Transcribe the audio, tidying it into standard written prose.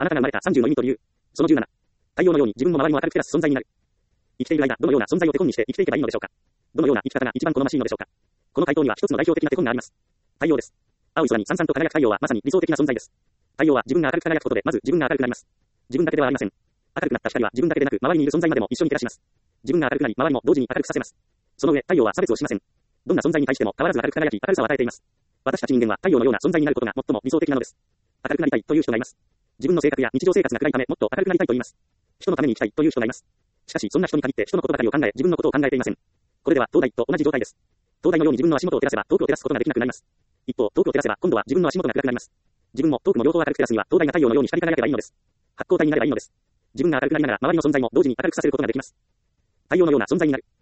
あなたが生まれた30の意味と理由。その17。太陽のように自分も周りも明るく照らす存在になる。生きている間、どのような存在を手本にして生きていけばいいのでしょうか。どのような生き方が一番好ましいのでしょうか。この回答には一つの代表的な手本があります。太陽です。青い空にさんさんと輝く太陽はまさに理想的な存在です。太陽は自分が明るく輝くことで、まず自分が明るくなります。自分だけではありません。明るくなった光は自分だけでなく、周りにいる存在までも一緒に照らします。自分が明るくなり、周りも同時に明るくさせます。その上、太陽は差別をしません。どんな存在に対しても変わらず明るく輝き、明るさを与えています。私たち人間は太陽のような存在になることが最も理想的なのです。明るくなりたいという人がいます。自分の性格や日常生活が暗いため、もっと明るくなりたいと言います。人のために生きたいという人がいます。しかし、そんな人に限って人のことばかりを考え、自分のことを考えていません。これでは、灯台と同じ状態です。灯台のように自分の足元を照らせば、遠くを照らすことができなくなります。一方、遠くを照らせば、今度は自分の足元が暗くなります。自分も遠くも両方明るく照らすには、灯台が太陽のように光り輝けばいいのです。発光体になればいいのです。自分が明るくなりながら、周りの存在も同時に明るくさせることができます。太陽のような存在になる。